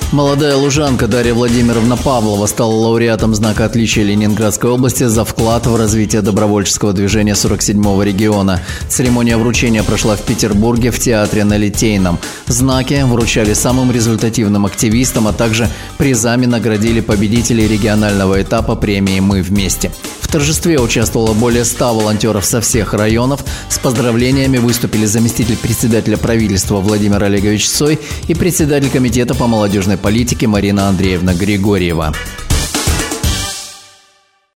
Молодая лужанка Дарья Владимировна Павлова стала лауреатом знака отличия Ленинградской области за вклад в развитие добровольческого движения 47-го региона. Церемония вручения прошла в Петербурге в театре на Литейном. Знаки вручали самым результативным активистам, а также призами наградили победителей регионального этапа премии «Мы вместе». В торжестве участвовало более 100 волонтеров со всех районов. С поздравлениями выступили заместитель председателя правительства Владимир Олегович Цой и председатель комитета по молодежной политике Марина Андреевна Григорьева.